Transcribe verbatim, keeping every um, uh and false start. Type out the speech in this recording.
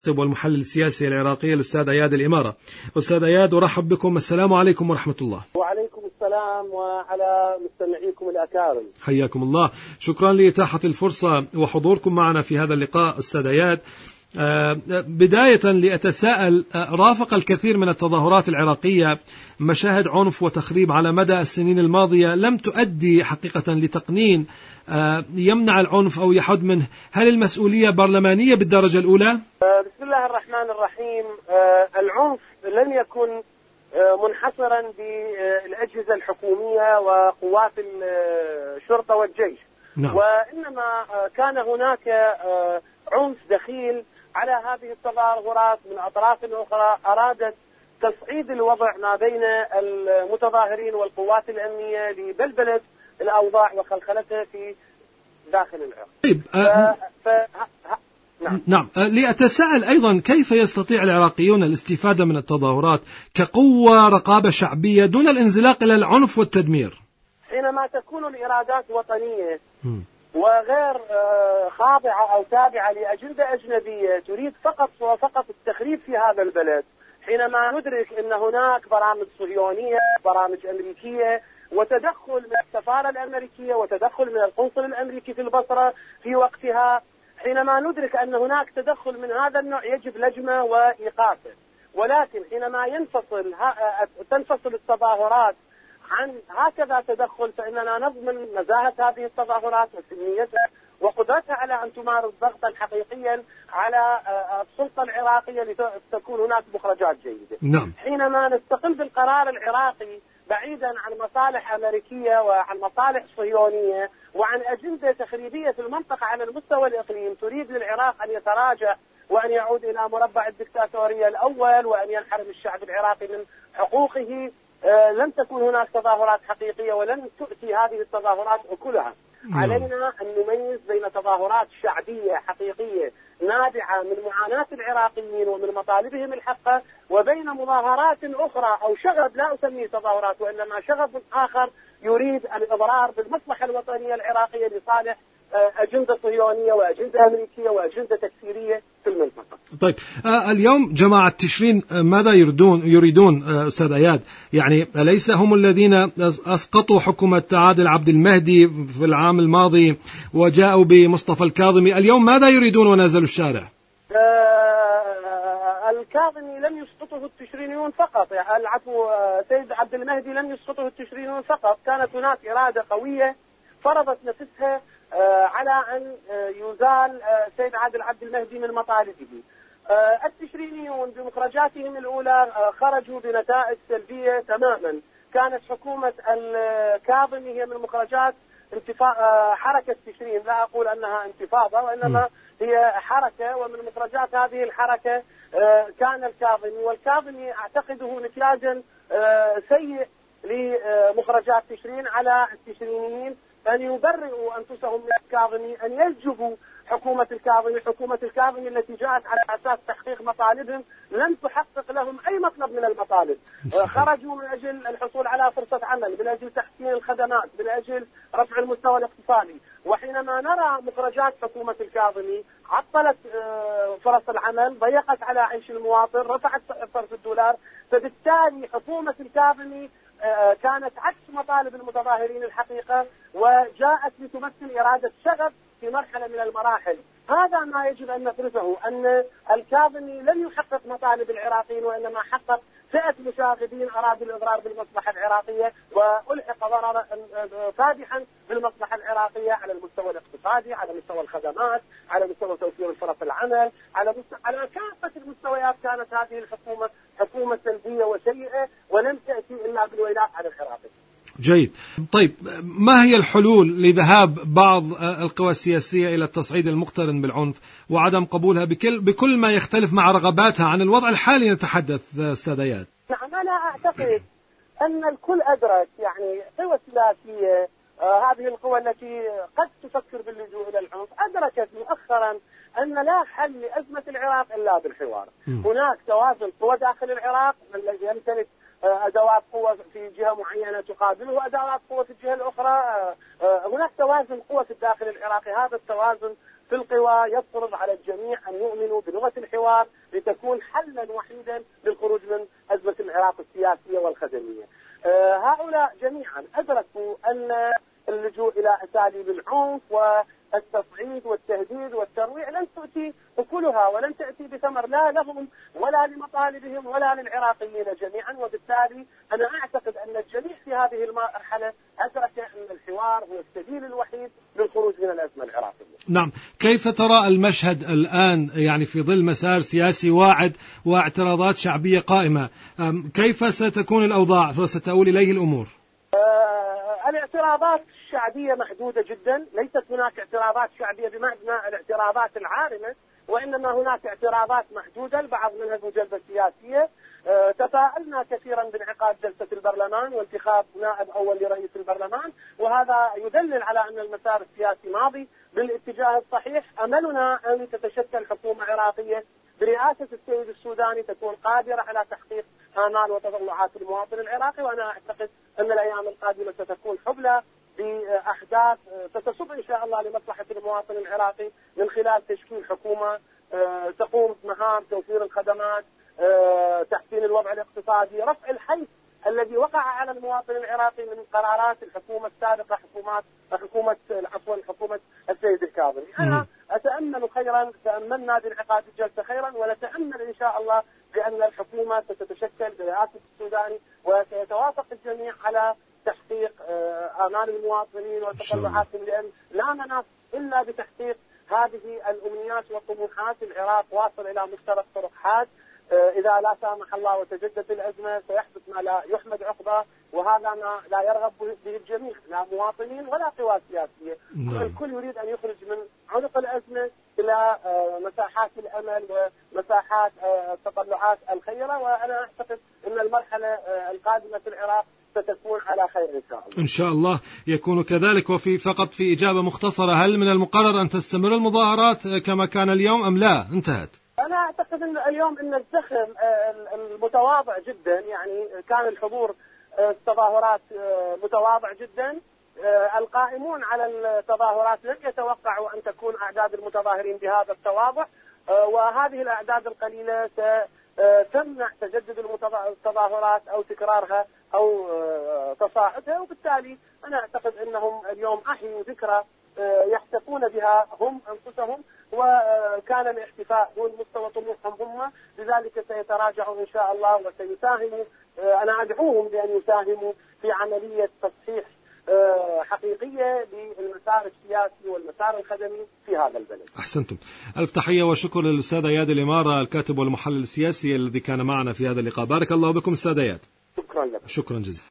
والمحلل السياسي العراقي الأستاذ أياد الإمارة. أستاذ أياد، أرحب بكم. السلام عليكم ورحمة الله. وعليكم السلام وعلى مستمعيكم الأكارم. حياكم الله. شكرا لإتاحة الفرصة وحضوركم معنا في هذا اللقاء. أستاذ أياد، بداية لأتساءل، رافق الكثير من التظاهرات العراقية مشاهد عنف وتخريب على مدى السنين الماضية لم تؤدي حقيقة لتقنين يمنع العنف أو يحد منه. هل المسؤولية برلمانية بالدرجة الأولى؟ بسم الله الرحمن الرحيم. العنف لن يكن منحصرا بالأجهزة الحكومية وقوات الشرطة والجيش. نعم. وإنما كان هناك عنف دخيل على هذه التظاهرات من أطراف أخرى أرادت تصعيد الوضع ما بين المتظاهرين والقوات الأمنية لبلبلة الأوضاع وخلخلتها في داخل العراق. طيب. أه ف... ف... نعم. نعم. لأتساءل أيضا، كيف يستطيع العراقيون الاستفادة من التظاهرات كقوة رقابة شعبية دون الانزلاق إلى العنف والتدمير؟ حينما تكون الإرادات وطنية م. وغير خاضعة أو تابعة لأجندة أجنبية تريد فقط وفقط التخريب في هذا البلد، حينما ندرك أن هناك برامج صهيونية، برامج أمريكية، وتدخل من السفارة الأمريكية وتدخل من القنصل الأمريكي في البصرة في وقتها، حينما ندرك أن هناك تدخل من هذا النوع يجب لجمه وإيقافه. ولكن حينما ينفصل تنفصل التظاهرات عن هكذا تدخل، فإننا نضمن نزاهة هذه التظاهرات وسلميتها وقدرتها على أن تمارس ضغطا حقيقيا على السلطة العراقية لتكون هناك مخرجات جيدة. نعم. حينما نستقل بالقرار العراقي بعيدا عن مصالح أمريكية وعن مصالح صهيونية وعن أجندة تخريبية في المنطقة على المستوى الإقليم تريد للعراق أن يتراجع وأن يعود إلى مربع الدكتاتورية الأول وأن ينحرم الشعب العراقي من حقوقه، آه لن تكون هناك تظاهرات حقيقية ولن تؤتي هذه التظاهرات أكلها. علينا أن نميز بين تظاهرات شعبية حقيقية نابعة من معاناة العراقيين ومن مطالبهم الحقة، وبين مظاهرات أخرى أو شغب لا أسميه تظاهرات وإنما شغب آخر يريد الإضرار بالمصلحة الوطنية العراقية لصالح أجندة صهيونية وأجندة أمريكية وأجندة تكفيرية في المنطقة. طيب، آه اليوم جماعة تشرين ماذا يريدون يريدون آه أستاذ أياد؟ يعني أليس هم الذين أسقطوا حكومة عادل عبد المهدي في العام الماضي وجاءوا بمصطفى الكاظمي؟ اليوم ماذا يريدون ونزلوا الشارع؟ آه الكاظمي لم يسقطه التشرينيون فقط، يعني العفو سيد عبد المهدي لم يسقطه التشرينيون فقط، كانت هناك إرادة قوية فرضت نفسها آه على أن آه يزال آه سيد عادل عبد المهدي من مطالبه. آه التشرينيون بمخرجاتهم الأولى آه خرجوا بنتائج سلبية تماما. كانت حكومة الكاظمي هي من مخرجات انتفا... آه حركة تشرين، لا أقول أنها انتفاضة وإنما هي حركة، ومن مخرجات هذه الحركة آه كان الكاظمي، والكاظمي أعتقده نتاجا آه سيء لمخرجات تشرين على التشرينيين أن يبرئوا أنفسهم من الكاظمي، أن يسجبوا حكومة الكاظمي، حكومة الكاظمي التي جاءت على أساس تحقيق مطالبهم لم تحقق لهم أي مطلب من المطالب. خرجوا من أجل الحصول على فرصة عمل، من أجل تحسين الخدمات، من أجل رفع المستوى الاقتصادي. وحينما نرى مخرجات حكومة الكاظمي عطلت فرص العمل، ضيقت على عيش المواطن، رفعت صرف الدولار، فبالتالي حكومة الكاظمي كانت عكس مطالب المتظاهرين الحقيقة وجاءت لتمثل إرادة شغب في مرحلة من المراحل. هذا ما يجب أن ندرسه، أن الكاظمي لم يحقق مطالب العراقيين وإنما حقق فئة مشاغبين أرادوا الإضرار بالمصلحة العراقية وألحق ضررا فادحا بالمصلحة العراقية على المستوى الاقتصادي، على مستوى الخدمات، على مستوى توفير الفرص العمل، على مستوى على كافة المستويات. كانت هذه الحكومة حكومة سلبية وسيئة ولم تأتي إلا بالويلات على العراقي. جيد. طيب، ما هي الحلول لذهاب بعض القوى السياسية إلى التصعيد المقترن بالعنف وعدم قبولها بكل, بكل ما يختلف مع رغباتها عن الوضع الحالي نتحدث أستاذ أياد؟ نعم، أنا أعتقد أن الكل أدرك، يعني قوى سياسية آه هذه القوى التي قد تفكر باللجوء إلى العنف أدركت مؤخرا أن لا حل لأزمة العراق إلا بالحوار. م. هناك توازن قوى داخل العراق الذي يمتلك أدوات قوة في جهة معينة تقابله أدوات قوة في الجهة الأخرى. هناك توازن قوة في الداخل العراقي، هذا التوازن في القوى يفرض على الجميع أن يؤمنوا بلغة الحوار لتكون حلا وحيدا للخروج من أزمة العراق السياسية والخدمية. آه هؤلاء جميعا أدركوا أن اللجوء إلى أساليب العنف والتصعيد والتهديد والترويع لن تؤتي أكلها ولن تأتي بثمر لا لهم ولا لمطالبهم ولا للعراقيين جميعا. وبالتالي أنا أعتقد أن الجميع في هذه المرحلة أدرك أن الحوار هو السبيل الوحيد للخروج من الأزمة العراقية. نعم، كيف ترى المشهد الآن يعني في ظل مسار سياسي واعد واعتراضات شعبية قائمة؟ كيف ستكون الأوضاع وستؤول إليه الأمور؟ آه الاعتراضات الشعبية محدودة جدا، ليست هناك اعتراضات شعبية بمعنى الاعتراضات العارمة، وإنما هناك اعتراضات محدودة البعض منها ذو جلبة سياسية. أه تفاءلنا كثيرا بانعقاد جلسة البرلمان وانتخاب نائب أول لرئيس البرلمان، وهذا يدلل على أن المسار السياسي ماضي بالاتجاه الصحيح. أملنا أن تتشكل حكومة عراقية برئاسة السيد السوداني تكون قادرة على تحقيق آمال وتطلعات المواطن العراقي، وأنا أعتقد أن الأيام القادمة ستكون حبلى بأحداث ستصب إن شاء الله لمصلحة المواطن العراقي من خلال تشكيل حكومة تقوم بمهام توفير الخدمات، تحسين الوضع الاقتصادي، رفع الحيث الذي وقع على المواطن العراقي من قرارات الحكومة السابقة، حكومات حكومة عفوا حكومة السيد الكاظمي. أنا أتأمل خيرا، تأملنا بانعقاد الجلسة خيرا، ونتأمل إن شاء الله بأن الحكومة ستتشكل برئاسة السوداني وسيتوافق الجميع على تحقيق آمال المواطنين وتطلعاتهم، لأن لا مناص إلا بتحقيق هذه الأمنيات والطموحات. العراق واصل إلى مفترق طرق حاد، إذا لا سامح الله وتجدت الأزمة سيحدث ما لا يحمد عقباه، وهذا ما لا يرغب به الجميع، لا مواطنين ولا قوى سياسية. الكل يريد أن يخرج من عنق الأزمة إلى مساحات الأمل ومساحات التطلعات الخيرة، وأنا أعتقد أن المرحلة القادمة في العراق ستكون على خير إن شاء الله. إن شاء الله يكون كذلك. وفي فقط في إجابة مختصرة، هل من المقرر أن تستمر المظاهرات كما كان اليوم أم لا انتهت؟ أنا أعتقد أن اليوم أن الزخم المتواضع جدا، يعني كان الحضور التظاهرات متواضع جدا. القائمون على التظاهرات لن يتوقعوا أن تكون أعداد المتظاهرين بهذا التواضع، وهذه الأعداد القليلة تمنع تجدد التظاهرات أو تكرارها أو تصاعدها. وبالتالي أنا أعتقد أنهم اليوم أحيوا ذكرى يحتفون بها هم أنفسهم، وكان الاحتفاء دون مستوى طموحهم هم، لذلك سيتراجعوا إن شاء الله وسيساهموا. أنا أدعوهم بأن يساهموا في عملية تصحيح حقيقية للمسار السياسي والمسار الخدمي في هذا البلد. أحسنتم. ألف تحية وشكر للأستاذ إياد الإمارة الكاتب والمحلل السياسي الذي كان معنا في هذا اللقاء. بارك الله بكم أستاذ إياد. شكرا لك. شكرا جزيلا.